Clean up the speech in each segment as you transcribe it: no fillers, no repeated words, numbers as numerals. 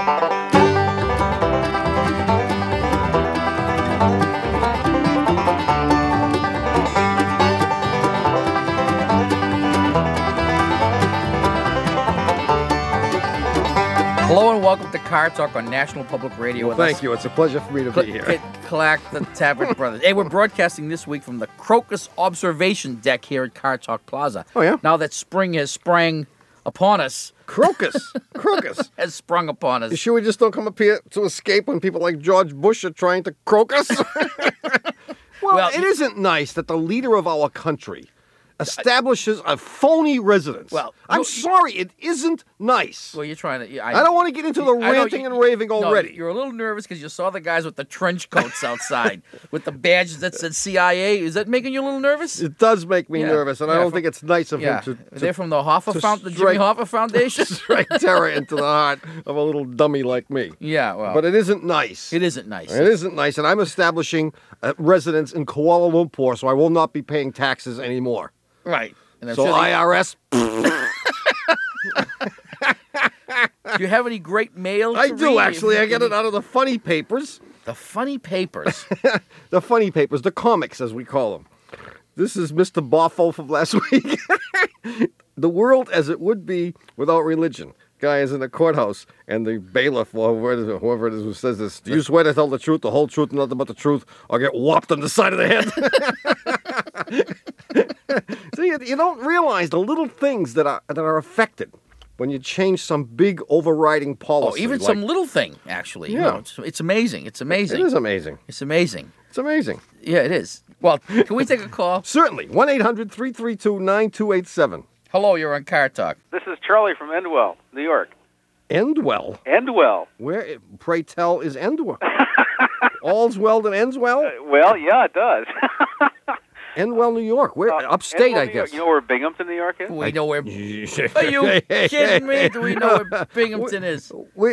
Hello and welcome to Car Talk on National Public Radio. Well, thank you. It's a pleasure for me to be here. Clack, the Tappert Brothers. Hey, we're broadcasting this week from the Crocus Observation Deck here at Car Talk Plaza. Oh, yeah? Now that spring has sprang upon us. Crocus. Crocus. Has sprung upon us. You sure we just don't come up here to escape when people like George Bush are trying to croak us? Well, it isn't nice that the leader of our country establishes a phony residence. Well, I'm sorry, it isn't nice. Well, you're trying to... I don't want to get into the ranting and raving already. You're a little nervous because you saw the guys with the trench coats outside with the badges that said CIA. Is that making you a little nervous? It does make me nervous, and I don't think it's nice of him to... They're from the the Jimmy Hoffa Foundation? Strike terror into the heart of a little dummy like me. Yeah, well... But it isn't nice. It isn't nice. It isn't nice, and I'm establishing a residence in Kuala Lumpur, so I will not be paying taxes anymore. Right. And so IRS... Do you have any great mail? I do, actually. I get it out of the funny papers. The funny papers? The funny papers, the comics, as we call them. This is Mr. Boffo from last week. The world as it would be without religion. Guy is in the courthouse, and the bailiff, or whoever it is who says this, do you swear to tell the truth, the whole truth, and nothing but the truth, or get whopped on the side of the head? See, you don't realize the little things that are affected when you change some big overriding policy. Oh, even some little thing, actually. Yeah. You know, it's amazing. It's amazing. It is amazing. It's amazing. It's amazing. Yeah, it is. Well, can we take a call? Certainly. 1-800-332-9287. Hello, you're on Car Talk. This is Charlie from Endwell, New York. Endwell? Endwell. Where, pray tell, is Endwell? All's well that ends well? Well, yeah, it does. Endwell, New York. Where? Upstate, Endwell, I guess. You know where Binghamton, New York is? We know where... Are you kidding me? Do we know where Binghamton is?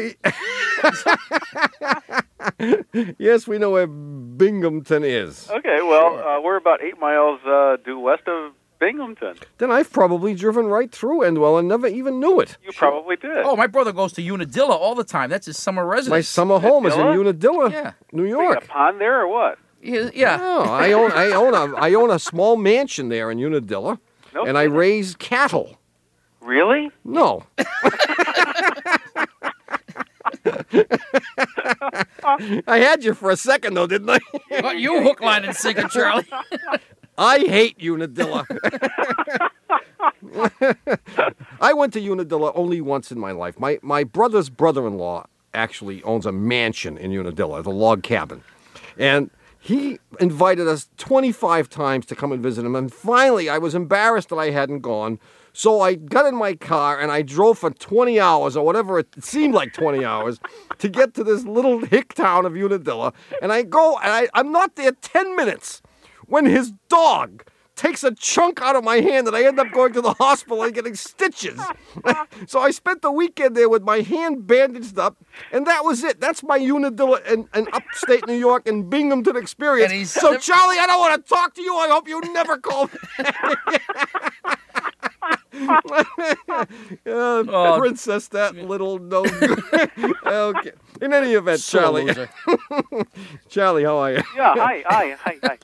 Yes, we know where Binghamton is. Okay, well, we're about 8 miles due west of Binghamton. Then I've probably driven right through Endwell and never even knew it. You probably did. Oh, my brother goes to Unadilla all the time. That's his summer residence. My summer home is in Unadilla, New You York. got a pond there or what? Yeah. No, I own a small mansion there in Unadilla, and I raise cattle. Really? No. I had you for a second, though, didn't I? Well, you hook, line, and sinker, Charlie. I hate Unadilla. I went to Unadilla only once in my life. My brother's brother-in-law actually owns a mansion in Unadilla, the log cabin. And he invited us 25 times to come and visit him. And finally, I was embarrassed that I hadn't gone. So I got in my car and I drove for 20 hours or whatever, it seemed like 20 hours, to get to this little hick town of Unadilla. And I go, and I'm not there 10 minutes when his dog takes a chunk out of my hand and I end up going to the hospital and getting stitches. So I spent the weekend there with my hand bandaged up, and that was it. That's my Unadilla and upstate New York and Binghamton experience. So, Charlie, I don't want to talk to you. I hope you never call me. Princess, that little no good. Okay. In any event, Charlie. Charlie, how are you? Yeah, hi.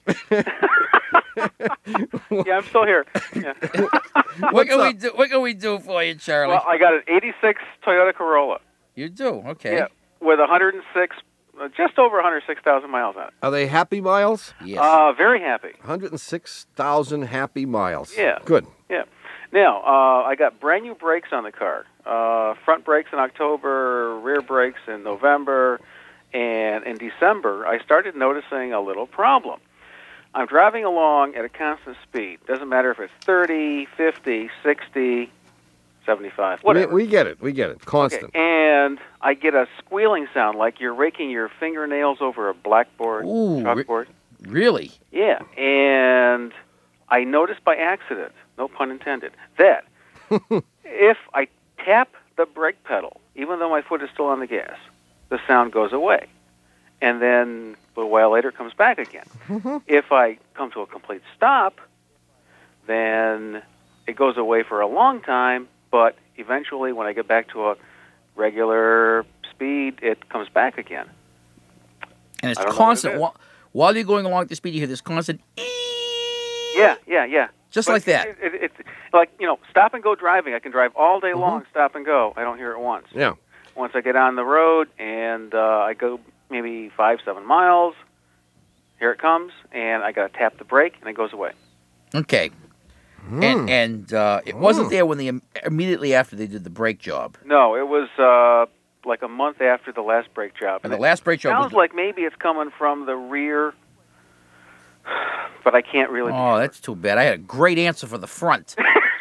Yeah, I'm still here. Yeah. What can we do for you, Charlie? Well, I got an 86 Toyota Corolla. You do? Okay. Yeah, with 106, just over 106,000 miles on it. Are they happy miles? Yes. Very happy. 106,000 happy miles. Yeah. Good. Yeah. Now, I got brand new brakes on the car. Front brakes in October, rear brakes in November, and in December, I started noticing a little problem. I'm driving along at a constant speed. Doesn't matter if it's 30, 50, 60, 75, whatever. We get it. Constant. Okay. And I get a squealing sound like you're raking your fingernails over a blackboard, chalkboard. Really? Yeah. And I noticed by accident, no pun intended, that if I tap the brake pedal, even though my foot is still on the gas, the sound goes away. And then a little while later it comes back again. If I come to a complete stop, then it goes away for a long time, but eventually when I get back to a regular speed, it comes back again. And it's I don't know what constant. it is. While you're going along at the speed, you hear this constant. Yeah. Just But like that. It's like, stop and go driving. I can drive all day long, stop and go. I don't hear it once. Yeah. Once I get on the road and I go maybe 5-7 miles, here it comes, and I got to tap the brake, and it goes away. Okay. And it wasn't there when immediately after they did the brake job. No, it was like a month after the last brake job. And the last brake job sounds was like maybe it's coming from the rear, but I can't really. Oh, that's too bad. I had a great answer for the front.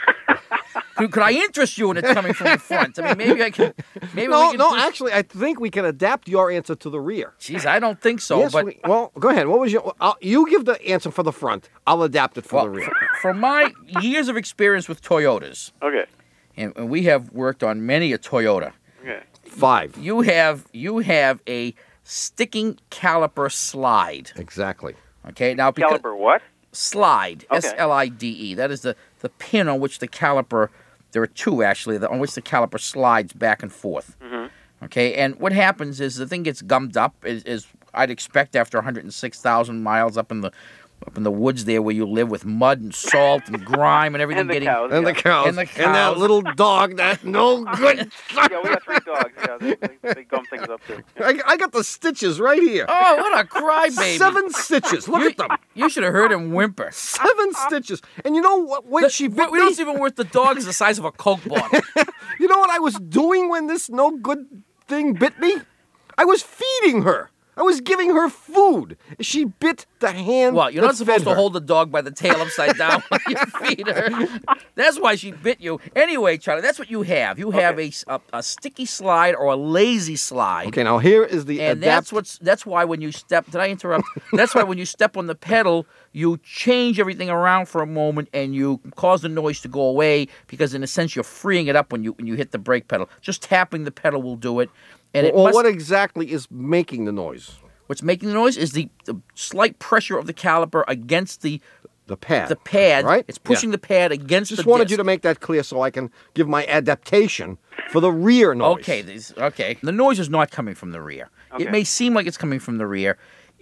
Could I interest you in it coming from the front? I mean, maybe I can. Maybe No, we can actually, I think we can adapt your answer to the rear. Jeez, I don't think so. Yes, but well, go ahead. What was your? You give the answer for the front. I'll adapt it for the rear. From my years of experience with Toyotas, Okay. and we have worked on many a Toyota. Okay. 5. You have a sticking caliper slide. Exactly. Okay, now because Caliper what? slide, Okay. SLIDE. That is the pin on which the caliper. There are two actually on which the caliper slides back and forth. Mm-hmm. Okay, and what happens is the thing gets gummed up, as I'd expect after 106,000 miles up in the woods there where you live with mud and salt and grime and everything And the getting. cows. And yeah. the cows. And the And cows. that little dog, that no good. Yeah, we got 3 dogs. Yeah, they gum things up too. I got the stitches right here. Oh, what a crybaby! 7 stitches. Look at them. You should have heard him whimper. 7 stitches. And you know what? When she bit we me, don't even worth the dog is the size of a Coke bottle. you know what I was doing when this no good thing bit me? I was feeding her. I was giving her food. She bit the hand. Well, you're that not supposed fed to her. hold the dog by the tail upside down when you feed her. That's why she bit you. Anyway, Charlie, that's what you have. You have a sticky slide or a lazy slide. Okay, now here is the And adapt. that's why when you step, did I interrupt? That's why when you step on the pedal, you change everything around for a moment and you cause the noise to go away because in a sense you're freeing it up when you hit the brake pedal. Just tapping the pedal will do it. And it Well, must, what exactly is making the noise? what's making the noise is the slight pressure of the caliper against the pad. the pad. Right? It's pushing the pad against Just the wanted disc. you to make that clear so I can give my adaptation for the rear noise. Okay. The noise is not coming from the rear. Okay. It may seem like it's coming from the rear.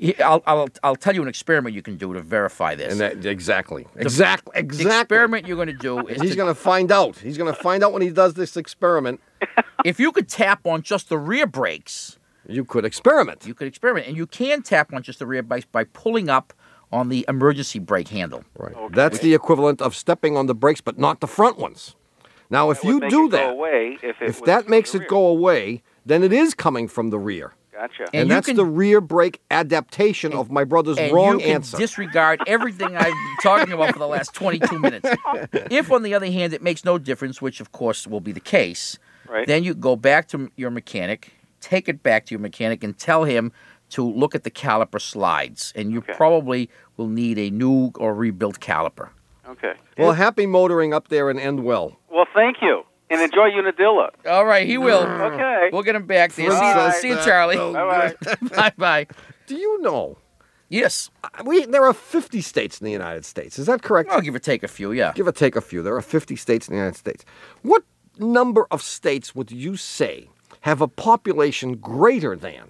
I'll tell you an experiment you can do to verify this. And that, exactly. The experiment you're going to do is He's going to find out. He's going to find out when he does this experiment. if you could tap on just the rear brakes, You could experiment. you could experiment. And you can tap on just the rear brakes by pulling up on the emergency brake handle. Right. Okay. That's the equivalent of stepping on the brakes, but not the front ones. Now, if That would you make do it go that, away if if was that from makes the it rear. go away, then it is coming from the rear. Gotcha. And And you that's can- the rear brake adaptation of my brother's And wrong you can answer. disregard everything I've been talking about for the last 22 minutes. If, on the other hand, it makes no difference, which of course will be the case, Right. then you go back to your mechanic, take it back to your mechanic, and tell him to look at the caliper slides. And you Okay. probably will need a new or rebuilt caliper. Okay. Well, happy motoring up there and end well. Well, thank you, and enjoy Unadilla. All right, he will. Okay. We'll get him back there. Princess, See you, Charlie. Bye-bye. Bye-bye. Do you know? Yes. There are 50 states in the United States. Is that correct? I'll give or take a few, yeah. Give or take a few. There are 50 states in the United States. What number of states would you say have a population greater than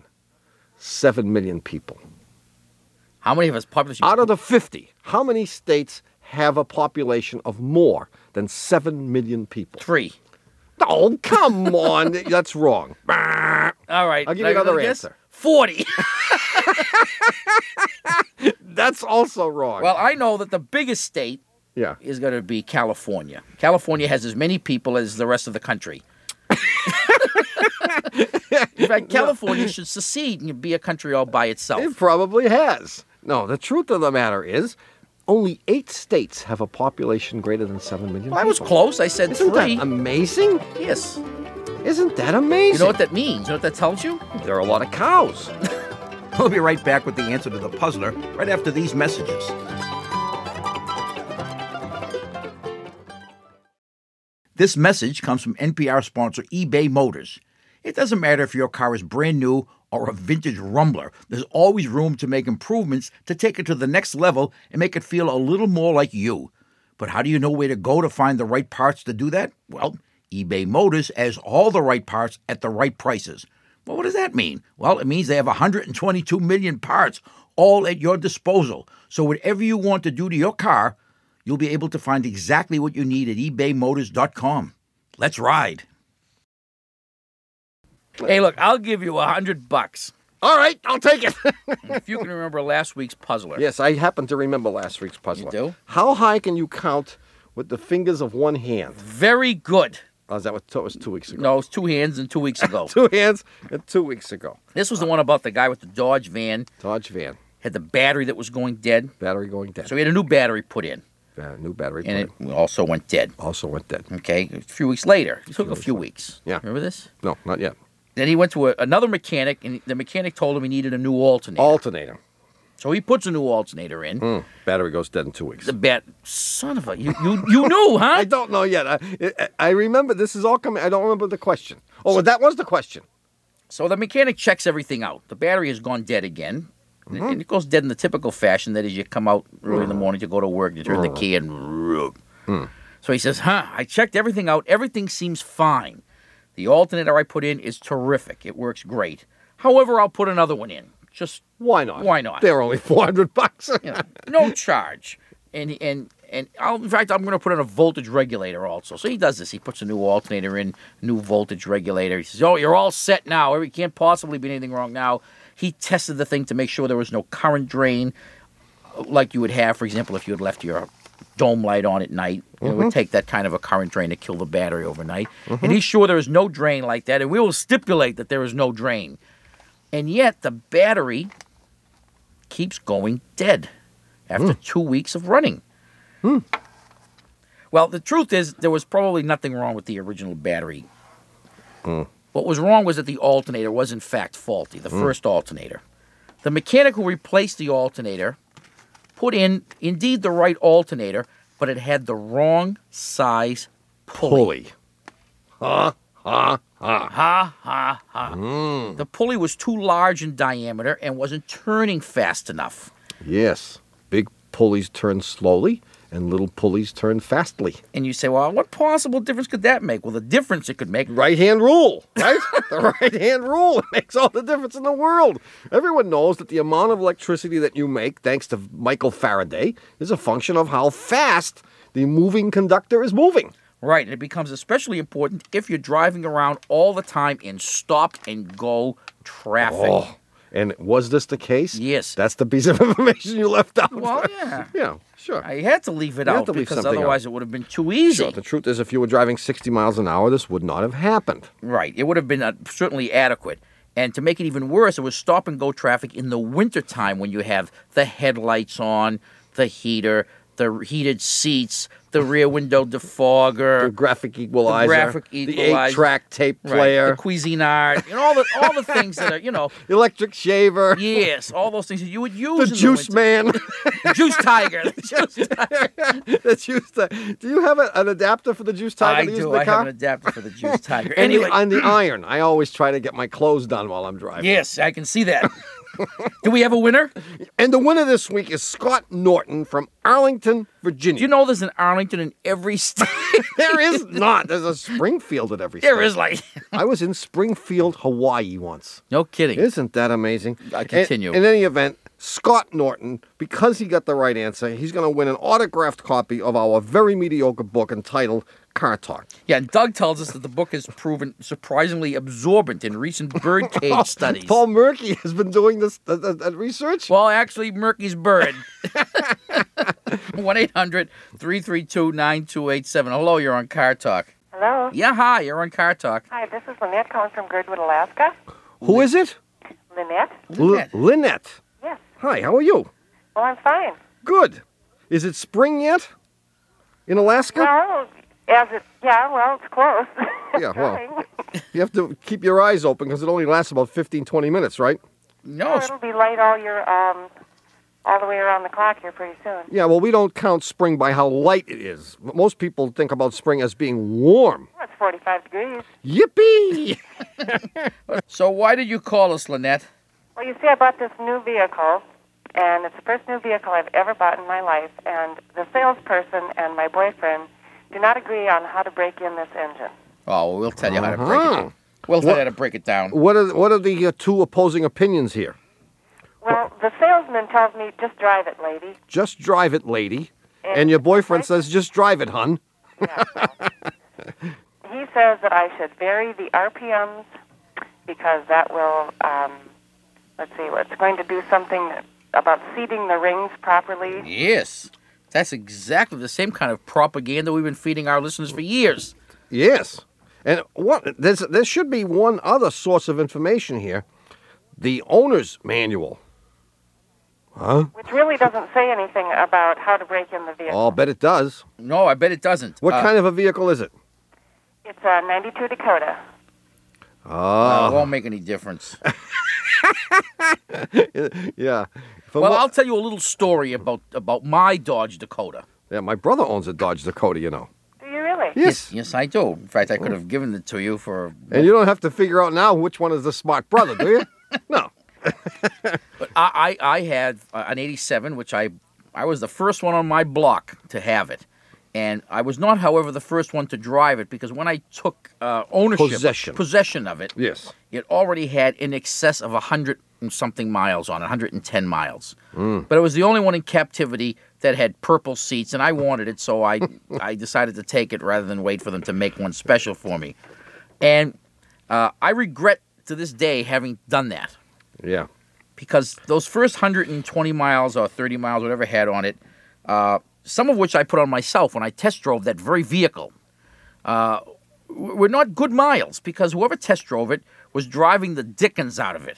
7 million people? How many of us population? Out of the 50, how many states have a population of more than 7 million people? 3. Oh, come on. That's wrong. All right. I'll give Now you another gonna guess? answer. 40. That's also wrong. Well, I know that the biggest state yeah. is going to be California. California has as many people as the rest of the country. In fact, California should secede and be a country all by itself. It probably has. No, the truth of the matter is only 8 states have a population greater than 7 million Well, I was people. close. I said Isn't 3. that amazing? Yes. Isn't that amazing? You know what that means? You know what that tells you? There are a lot of cows. We'll be right back with the answer to the puzzler right after these messages. This message comes from NPR sponsor eBay Motors. It doesn't matter if your car is brand new or a vintage rumbler, there's always room to make improvements to take it to the next level and make it feel a little more like you. But how do you know where to go to find the right parts to do that? Well, eBay Motors has all the right parts at the right prices. Well, what does that mean? Well, it means they have 122 million parts all at your disposal. So whatever you want to do to your car, you'll be able to find exactly what you need at ebaymotors.com. Let's ride. Hey, look, I'll give you $100 All right, I'll take it. if you can remember last week's puzzler. Yes, I happen to remember last week's puzzle. You do? How high can you count with the fingers of one hand? Very good. Oh, is that what was 2 weeks ago? No, it's 2 hands and 2 weeks ago. 2 hands and 2 weeks ago. This was the one about the guy with the Dodge van, Dodge van, had the battery that was going dead. battery going dead. So he had a new battery put in, New battery and put in. it also went dead. Also went dead. Okay, a few weeks later. It took a few weeks. Yeah. Remember this? No, not yet. Then he went to another mechanic, and the mechanic told him he needed a new alternator. Alternator. So he puts a new alternator in. Battery goes dead in 2 weeks. The son of a, you knew, huh? I don't know yet. I remember this is all coming. I don't remember the question. Oh, that was the question. So the mechanic checks everything out. The battery has gone dead again. And it goes dead in the typical fashion, that is, you come out early in the morning to go to work, you turn the key and... So he says, I checked everything out. Everything seems fine. The alternator I put in is terrific. It works great. However, I'll put another one in. Just Why not? Why not? They're only $400. you know, no charge. In fact, I'm going to put in a voltage regulator also. So he does this. He puts a new alternator in, new voltage regulator. He says, oh, you're all set now. There can't possibly be anything wrong now. He tested the thing to make sure there was no current drain like you would have, for example, if you had left your dome light on at night. It would take that kind of a current drain to kill the battery overnight. And he's sure there is no drain like that, and we will stipulate that there is no drain. And yet the battery keeps going dead after 2 weeks of running. Well, the truth is there was probably nothing wrong with the original battery. What was wrong was that the alternator was in fact faulty, the first alternator. The mechanic who replaced the alternator put in indeed the right alternator, but it had the wrong size pulley. Ha, ha, ha. Ha, ha, ha. The pulley was too large in diameter and wasn't turning fast enough. Yes. Big pulleys turn slowly, and little pulleys turn fastly. And you say, well, what possible difference could that make? Well, the difference it could make... Right-hand rule, right? The right-hand rule. It makes all the difference in the world. Everyone knows that the amount of electricity that you make, thanks to Michael Faraday, is a function of how fast the moving conductor is moving. Right, and it becomes especially important if you're driving around all the time in stop-and-go traffic. Oh, and was this the case? Yes. That's the piece of information you left out. Well, yeah. Yeah, sure. I had to leave it You had out to leave because something otherwise out. it would have been too easy. Sure. The truth is, if you were driving 60 miles an hour, this would not have happened. Right, it would have been certainly adequate. And to make it even worse, it was stop-and-go traffic in the wintertime when you have the headlights on, the heater, the heated seats, the rear window defogger, The graphic equalizer, the 8-track tape player, the Cuisinart, and all the things that are, electric shaver, yes, all those things that you would use the in juice the winter. man. Juice Tiger. The Juice Tiger. The juice do you have an adapter for the juice tiger I to use do. in the I car? have an adapter for the Juice Tiger. And Anyway, on the iron. I always try to get my clothes done while I'm driving. yes, I can see that. Do we have a winner? And the winner this week is Scott Norton from Arlington, Virginia. Do you know there's an Arlington in every state? There is not. There's a Springfield at every There state. is like... I was in Springfield, Hawaii once. No kidding. Isn't that amazing? Continue. In any event, Scott Norton, because he got the right answer, he's going to win an autographed copy of our very mediocre book entitled Car Talk. Yeah, and Doug tells us that the book has proven surprisingly absorbent in recent birdcage studies. Paul Murky has been doing this research. Well, actually, Murky's bird. 1-800-332-9287. Hello, you're on Car Talk. Hello. Yeah, hi, you're on Car Talk. Hi, this is Lynette calling from Girdwood, Alaska. Who is it? Lynette? Lynette. Yes. Hi, how are you? Well, I'm fine. Good. Is it spring yet in Alaska? Well, it's close. Yeah, well, you have to keep your eyes open because it only lasts about 15, 20 minutes, right? No, It'll be light all the way around the clock here pretty soon. Yeah, well, we don't count spring by how light it is. Most people think about spring as being warm. Well, it's 45 degrees. Yippee! So why did you call us, Lynette? Well, you see, I bought this new vehicle, and it's the first new vehicle I've ever bought in my life, and the salesperson and my boyfriend do not agree on how to break in this engine. Oh, well, we'll tell you how to break it in. Well, I had to break it down. What are the two opposing opinions here? Well, the salesman tells me, just drive it, lady. Just drive it, lady. And your boyfriend says, just drive it, hun. Yeah, he says that I should vary the RPMs because that will, let's see, it's going to do something about seating the rings properly. Yes. That's exactly the same kind of propaganda we've been feeding our listeners for years. Yes. And there should be one other source of information here. The owner's manual. Huh? Which really doesn't say anything about how to break in the vehicle. Oh, I'll bet it does. No, I bet it doesn't. What kind of a vehicle is it? It's a 92 Dakota. It won't make any difference. Yeah. Well, I'll tell you a little story about my Dodge Dakota. Yeah, my brother owns a Dodge Dakota, you know. Do you really? Yes. Yes, I do. In fact, I could have given it to you for... And you don't have to figure out now which one is the smart brother, do you? No. But I had an 87, which I was the first one on my block to have it. And I was not, however, the first one to drive it because when I took ownership, possession of it, Yes. it already had in excess of 100 and something miles on it, 110 miles. But it was the only one in captivity that had purple seats, and I wanted it, so I decided to take it rather than wait for them to make one special for me. And I regret to this day having done that. Yeah. Because those first 120 miles or 30 miles, whatever it had on it, some of which I put on myself when I test drove that very vehicle, were not good miles because whoever test drove it was driving the dickens out of it.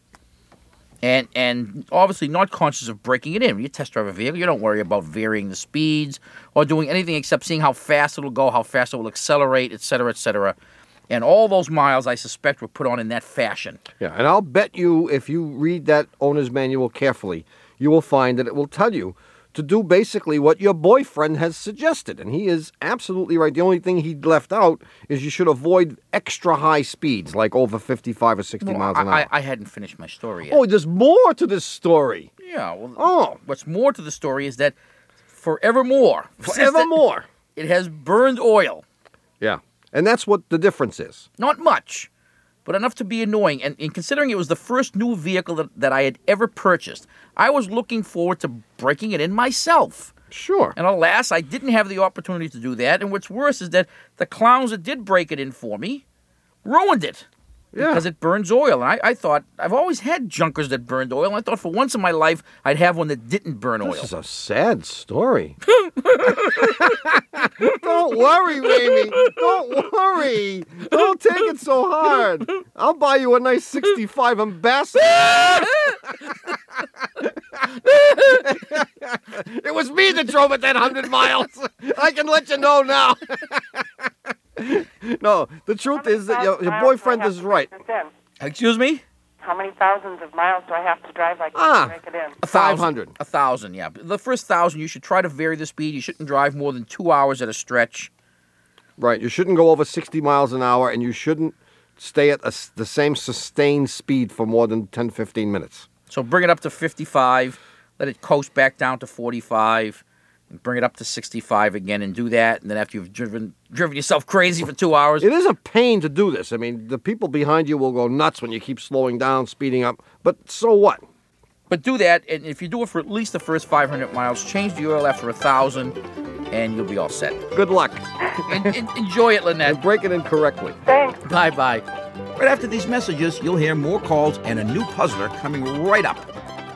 And obviously not conscious of breaking it in. When you test drive a vehicle, you don't worry about varying the speeds or doing anything except seeing how fast it'll go, how fast it will accelerate, et cetera, et cetera. And all those miles, I suspect, were put on in that fashion. Yeah, and I'll bet you if you read that owner's manual carefully, you will find that it will tell you to do basically what your boyfriend has suggested. And he is absolutely right. The only thing he left out is you should avoid extra high speeds, like over 55 or 60 miles an hour. I hadn't finished my story yet. Oh, there's more to this story. Yeah. Well, what's more to the story is that forevermore, it has burned oil. Yeah, and that's what the difference is. Not much, but enough to be annoying. And considering it was the first new vehicle that I had ever purchased, I was looking forward to breaking it in myself. Sure. And alas, I didn't have the opportunity to do that. And what's worse is that the clowns that did break it in for me ruined it. Yeah. Because it burns oil. And I thought, I've always had junkers that burned oil. And I thought for once in my life, I'd have one that didn't burn oil. This is a sad story. Don't worry, Mamie. Don't worry. Don't take it so hard. I'll buy you a nice 65 Ambassador. It was me that drove it that 100 miles. I can let you know now. No, the truth is that your boyfriend is right. Excuse me? How many thousands of miles do I have to drive like this to break it in? 500. 1,000, yeah. The first 1,000, you should try to vary the speed. You shouldn't drive more than 2 hours at a stretch. Right. You shouldn't go over 60 miles an hour, and you shouldn't stay at the same sustained speed for more than 10, 15 minutes. So bring it up to 55, let it coast back down to 45, and bring it up to 65 again, and do that. And then after you've driven yourself crazy for 2 hours. It is a pain to do this. I mean, the people behind you will go nuts when you keep slowing down, speeding up. But so what? But do that, and if you do it for at least the first 500 miles, change the oil after 1,000, and you'll be all set. Good luck. Enjoy it, Lynette. And break it in correctly. Thanks. Bye-bye. Right after these messages, you'll hear more calls and a new puzzler coming right up.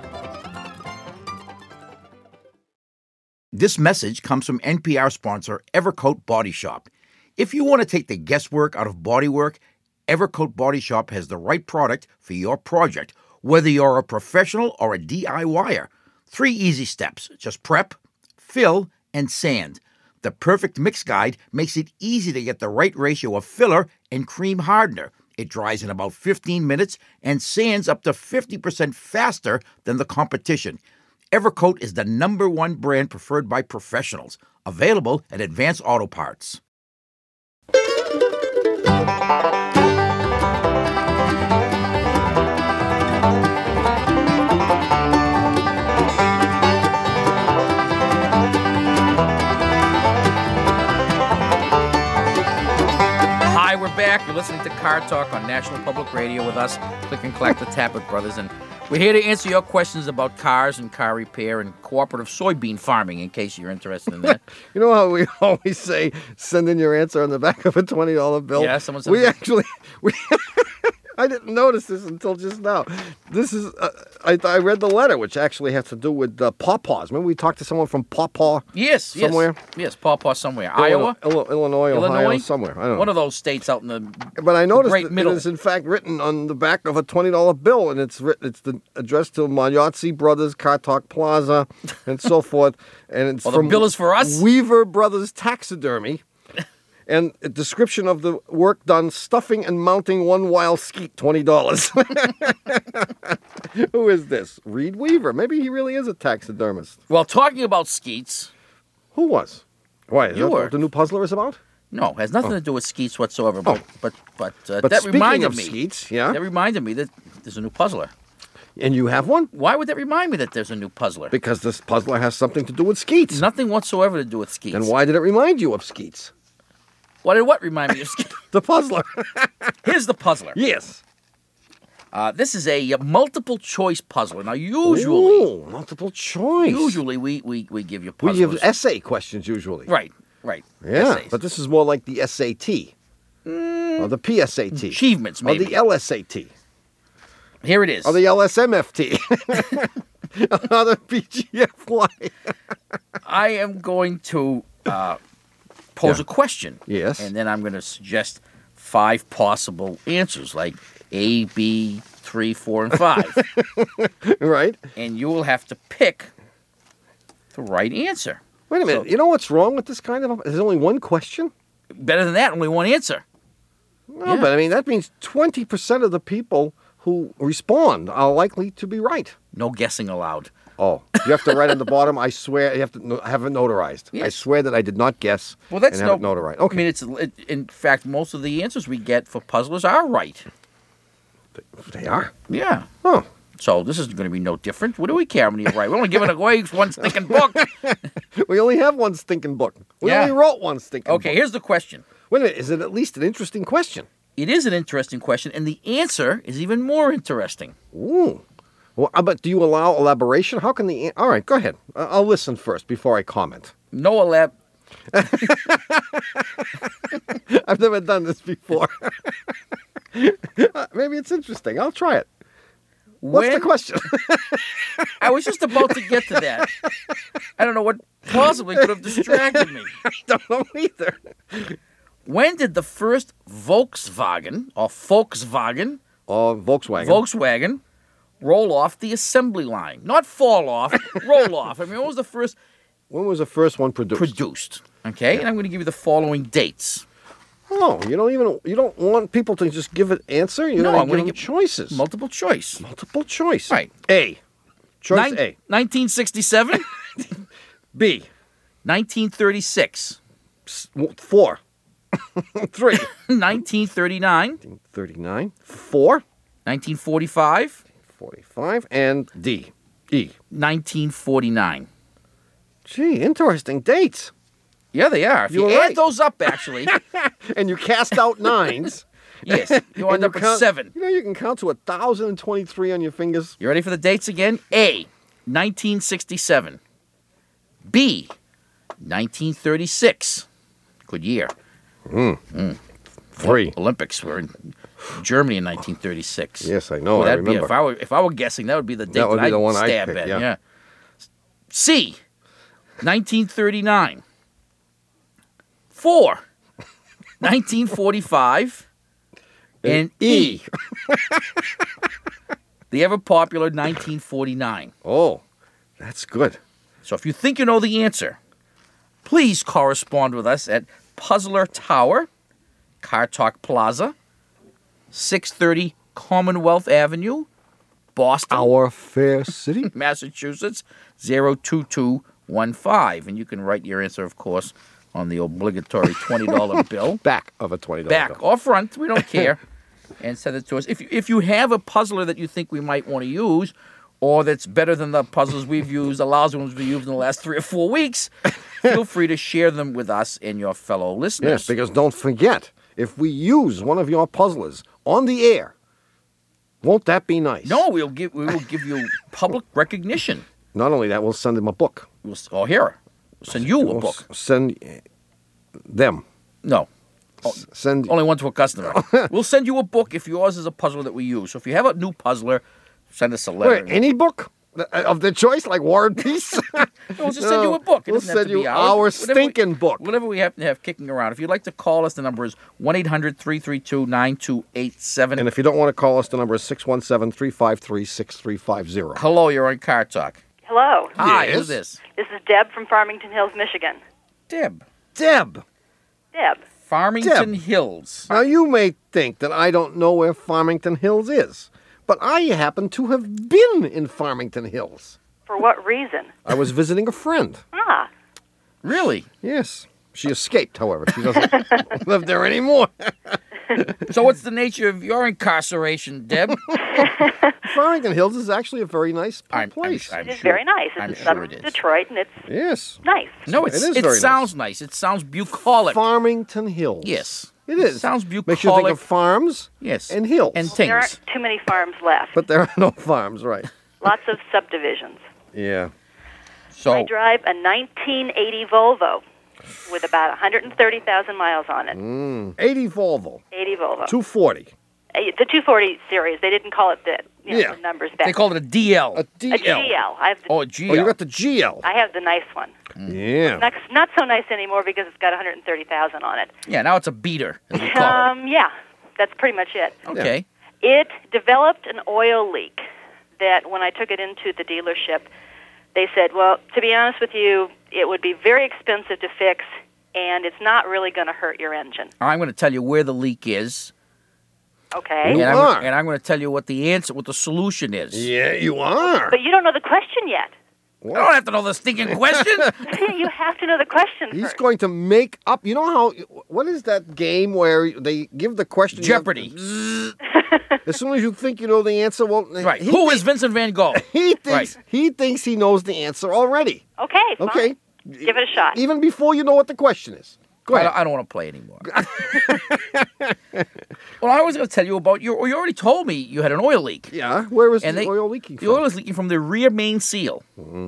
This message comes from NPR sponsor Evercoat Body Shop. If you want to take the guesswork out of bodywork, Evercoat Body Shop has the right product for your project, whether you're a professional or a DIYer. 3 easy steps. Just prep, fill, and sand. The Perfect Mix Guide makes it easy to get the right ratio of filler and cream hardener. It dries in about 15 minutes and sands up to 50% faster than the competition. Evercoat is the #1 brand preferred by professionals. Available at Advanced Auto Parts. Hi, we're back. You're listening to Car Talk on National Public Radio with us, Click and Clack the Tappet Brothers, and we're here to answer your questions about cars and car repair and cooperative soybean farming, in case you're interested in that. You know how we always say, send in your answer on the back of a $20 bill? Yeah, someone said We that. actually... I didn't notice this until just now. This is... I read the letter, which actually has to do with Pawpaws. Remember we talked to someone from Pawpaw? Yes, Somewhere? Yes, Pawpaw somewhere. Iowa? Illinois, Ohio, somewhere. I don't know. One of those states out in the But I noticed great that middle. it is in fact written on the back of a $20 bill, and it's addressed to Magliozzi Brothers, Car Talk Plaza, and so forth. And it's Well, the from bill is for us? Weaver Brothers Taxidermy, and a description of the work done: stuffing and mounting one wild skeet, $20. Who is this? Reed Weaver. Maybe he really is a taxidermist. Well, talking about skeets, Who was? Why? Is You that were. what the new puzzler is about? no, has nothing to do with skeets whatsoever. Oh. But But that speaking reminded of me. skeets, yeah, That reminded me that there's a new puzzler. and you have one? Why would that remind me that there's a new puzzler? Because this puzzler has something to do with skeets. Nothing whatsoever to do with skeets. And why did it remind you of skeets? Why did what remind me of skeets? The puzzler. Here's the puzzler. Yes. This is a multiple choice puzzler. Now, usually Ooh, multiple choice. we give you We puzzlers. give essay questions usually. Right. Yeah, Essays. but this is more like the SAT. Or the PSAT. Achievements, Or maybe. the LSAT. Here it is. Or the LSMFT. Or the PGFY. I am going to pose Yeah. a question. Yes. And then I'm going to suggest 5 possible answers, like A, B, 3, 4, and 5. Right? And you will have to pick the right answer. Wait a minute. So- You know what's wrong with this kind of... There's only one question? Better than that, only one answer. No, Yeah. but I mean, that means 20% of the people who respond are likely to be right. No guessing allowed. Oh, you have to write on the bottom, I swear, you have to have it notarized. I Yes. swear that I did not guess Well, that's and have it notarized. Okay. I mean, in fact, most of the answers we get for puzzlers are right. They are? Yeah. Oh. So this is going to be no different. What do we care how many are right? We're only giving away one stinking book. We only have one stinking book. We Yeah. only wrote one stinking book. Okay, here's the question. Wait a minute, is it at least an interesting question? It is an interesting question, and the answer is even more interesting. Ooh. Well, but do you allow elaboration? How can the... All right, go ahead. I'll listen first before I comment. Noah Lab. I've never done this before. Maybe it's interesting. I'll try it. What's the question? I was just about to get to that. I don't know what possibly could have distracted me. I don't know either. When did the first Volkswagen Volkswagen. Volkswagen roll off the assembly line? Not fall off, roll off. I mean, what was the first When was the first one produced? Okay, and I'm going to give you the following dates. Oh, you don't want people to just give an answer? You No, don't I'm give gonna them give choices. Multiple choice. Multiple choice. Right. A. Choice A. 1967, B. 1936, 4. 3. 1939, 39. 4. 1945, 45. And D. E. 1949. Gee, interesting dates. Yeah, they are. If you You're add right. those up, actually, And you cast out 9s. yes, you and end up with count, 7. You know, you can count to 1,023 on your fingers. You ready for the dates again? A, 1967. B, 1936. Good year. 3. Olympics were in Germany in 1936. Yes, I know. Well, I that'd be, remember. if I were guessing, that would be the date That would be I'd the one I'd stab pick, at. yeah. C, 1939. 4, 1945. And E, the ever popular 1949. Oh, that's good. So if you think you know the answer, please correspond with us at Puzzler Tower, Car Talk Plaza, 630 Commonwealth Avenue, Boston, Our fair city. Massachusetts, 02215. And you can write your answer, of course, on the obligatory $20 bill. Back of a $20 Back bill. or front, we don't care. And send it to us. If you have a puzzler that you think we might want to use, or that's better than the puzzles we've used, the lousy ones we've used in the last 3 or 4 weeks, feel free to share them with us and your fellow listeners. Yes, because don't forget, if we use one of your puzzlers on the air. Won't that be nice? No, we will give you public recognition. Not only that, we'll send him a book. We'll send you a We'll book. Send them. No. Send. Only one to a customer. We'll send you a book if yours is a puzzler that we use. So if you have a new puzzler, send us a letter. Wait, any book of the choice, like War and Peace? We'll just send you a book. It We'll doesn't have send to be you ours. our Whatever stinking book. Whatever we happen to have kicking around. If you'd like to call us, the number is 1-800-332-9287. And if you don't want to call us, the number is 617-353-6350. Hello, you're on Car Talk. Hello. Hi, Yes. who's this? This is Deb from Farmington Hills, Michigan. Deb. Deb. Deb. Farmington Hills. Now, you may think that I don't know where Farmington Hills is, but I happen to have been in Farmington Hills. For what reason? I was visiting a friend. Ah, Really? Yes. She escaped, however. She doesn't live there anymore. So what's the nature of your incarceration, Deb? Farmington Hills is actually a very nice place. I'm it is sure. very nice. It's I'm in sure suburbs it of is. Detroit, and it's Yes. nice. No, It is it very sounds nice. It sounds bucolic. Farmington Hills. Yes. It is. Sounds bucolic. Makes you think of farms Yes. and hills. And There aren't things. too many farms left. But there are no farms, right? Lots of subdivisions. Yeah. So I drive a 1980 Volvo with about 130,000 miles on it. 80 Volvo. 80 Volvo. 240. The 240 series. They didn't call it the, Yeah. the numbers back. they call it a DL. A DL. a GL. I have the, Oh, a GL. Oh, you got the GL. I have the nice one. Yeah. Not so nice anymore because it's got 130,000 on it. Yeah, now it's a beater, as we call it. Yeah, that's pretty much it. Okay. It developed an oil leak that when I took it into the dealership, they said, well, to be honest with you, it would be very expensive to fix, and it's not really going to hurt your engine. I'm going to tell you where the leak is, Okay? You and are. I'm going to tell you what the solution is. Yeah, you are. But you don't know the question yet. I don't have to know the stinking question. You have to know the question He's first. going to make up. You know how? What is that game where they give the question? you have to Jeopardy. As soon as you think you know the answer, well, Right. Who is Vincent Van Gogh? He thinks Right. he thinks he knows the answer already. Okay, fine. Okay. Give it a shot. Even before you know what the question is. Go ahead. I don't want to play anymore. Well, I was going to tell you about you already told me you had an oil leak. Yeah. Where is And the oil leaking The from? oil is leaking from the rear main seal.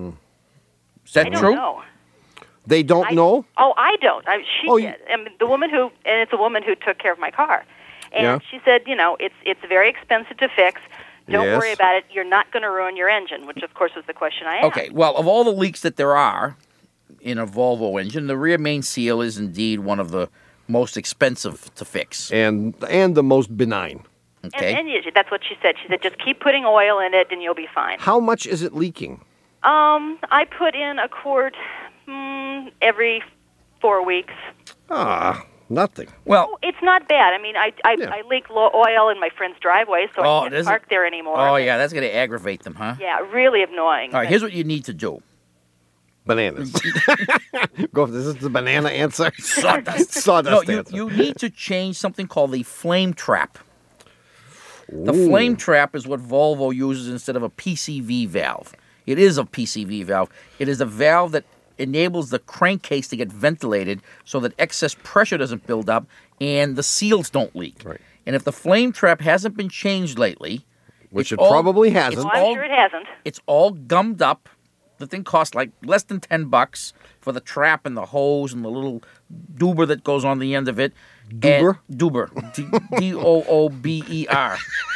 Is that I don't true? know. They don't know. Oh, I don't. She Oh, did. I mean, the woman who, and it's a woman who took care of my car, and Yeah. she said, it's very expensive to fix. Don't Yes. worry about it. You're not going to ruin your engine, which of course was the question I asked. Okay. Well, of all the leaks that there are in a Volvo engine, the rear main seal is indeed one of the most expensive to fix. And the most benign. Okay. And that's what she said. She said, just keep putting oil in it, and you'll be fine. How much is it leaking? I put in a quart every 4 weeks. Nothing. Well, It's not bad. I mean, I leak oil in my friend's driveway, so Oh, I can't does park it? there anymore. oh yeah, that's going to aggravate them, huh? Yeah, really annoying. All right. Here's what you need to do. Bananas. Go. This is the banana answer. Sawdust. Sawdust No, answer. you need to change something called the flame trap. The Ooh. flame trap is what Volvo uses instead of a PCV valve. It is a PCV valve. It is a valve that enables the crankcase to get ventilated so that excess pressure doesn't build up and the seals don't leak. Right. And if the flame trap hasn't been changed lately, Which it's it probably hasn't. it's Well, I'm sure it hasn't. It's all gummed up. The thing costs like less than $10 for the trap and the hose and the little doober that goes on the end of it. Doober? Doober. Doober.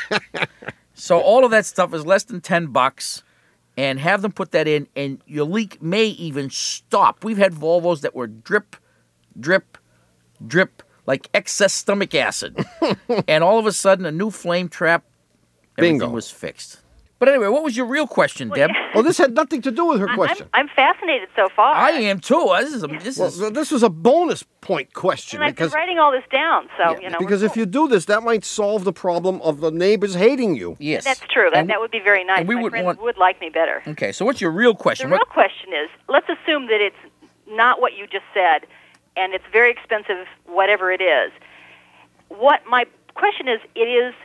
So all of that stuff is less than $10, and have them put that in, and your leak may even stop. We've had Volvos that were drip, drip, drip, like excess stomach acid. And all of a sudden, a new flame trap, everything Bingo. was fixed. But anyway, what was your real question, Deb? Oh, this had nothing to do with her question. I'm fascinated so far. I am too. This Well, is this was a bonus point question And I've been because writing all this down, so, because if you do this, that might solve the problem of the neighbors hating you. yes. That's true. And That would be very nice. and we My would friends want- would like me better. Okay, so what's your real question? The real question is, let's assume that it's not what you just said, and it's very expensive, whatever it is. What my question is, it's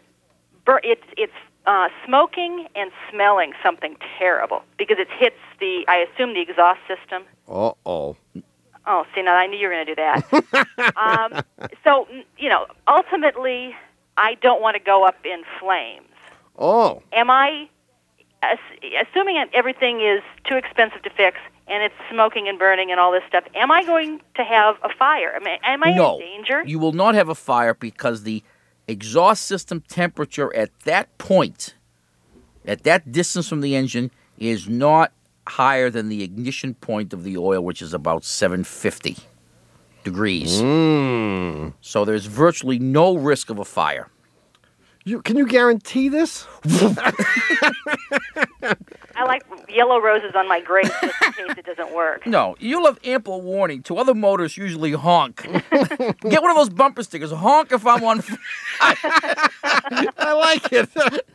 smoking and smelling something terrible because it hits I assume the exhaust system. Uh-oh. Oh, see, now I knew you were going to do that. So, ultimately, I don't want to go up in flames. Oh. Am I, assuming everything is too expensive to fix and it's smoking and burning and all this stuff, am I going to have a fire? Am I No, in danger? you will not have a fire because the exhaust system temperature at that point, at that distance from the engine, is not higher than the ignition point of the oil, which is about 750 degrees. So there's virtually no risk of a fire. Can you guarantee this? I like yellow roses on my grate just in case it doesn't work. No, you'll have ample warning. Two other motorists usually honk. Get one of those bumper stickers. Honk if I'm on fire. I like it.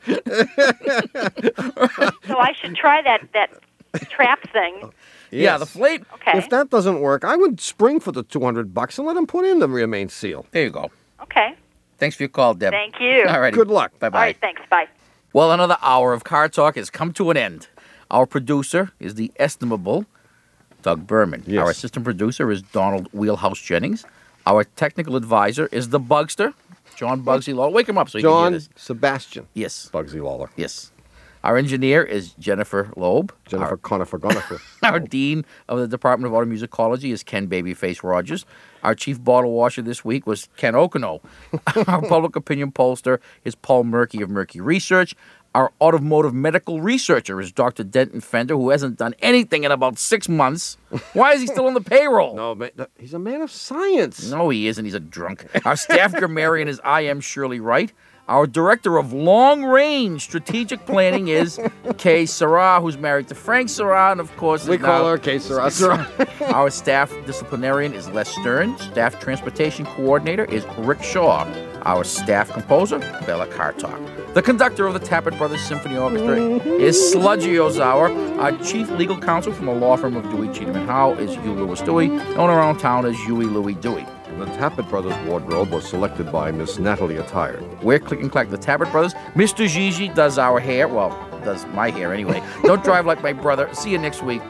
So I should try that trap thing. Yeah, the flame. Okay. If that doesn't work, I would spring for the $200 and let him put in the remain seal. There you go. Okay. Thanks for your call, Deb. Thank you. All right. Good luck. Bye-bye. All right, thanks. Bye. Well, another hour of Car Talk has come to an end. Our producer is the estimable Doug Berman. Yes. Our assistant producer is Donald Wheelhouse Jennings. Our technical advisor is the Bugster, John Bugsy Lawler. Wake him up so he can hear John this. Sebastian. Yes. Bugsy Lawler. Yes. Our engineer is Jennifer Loeb. Jennifer Conifer Gonifer. Our dean of the Department of Automusicology is Ken Babyface Rogers. Our chief bottle washer this week was Ken Okino. Our public opinion pollster is Paul Murky of Murky Research. Our automotive medical researcher is Dr. Denton Fender, who hasn't done anything in about 6 months. Why is he still on the payroll? No, he's a man of science. No, he isn't. He's a drunk. Our staff grammarian is I am Shirley Wright. Our director of long-range strategic planning is Kay Sarah, who's married to Frank Sarah, and of course We call her Kay Sarah. Our staff disciplinarian is Les Stern. Staff transportation coordinator is Rick Shaw. Our staff composer, Bella Kartok. The conductor of the Tappet Brothers Symphony Orchestra is Sludgy Ozawa. Our chief legal counsel from the law firm of Dewey, Cheatham & Howe is Hugh Lewis Dewey, known around town as Huey Louie Dewey. The Tappet Brothers wardrobe was selected by Miss Natalie Attire. We're Click and Clack, the Tappet Brothers. Mr. Gigi does our hair. Well, does my hair anyway. Don't drive like my brother. See you next week.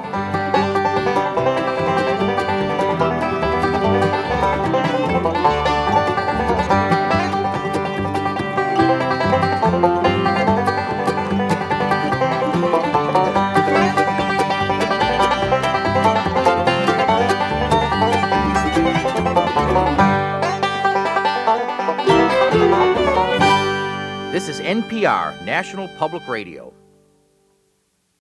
Bye-bye. This is NPR, National Public Radio.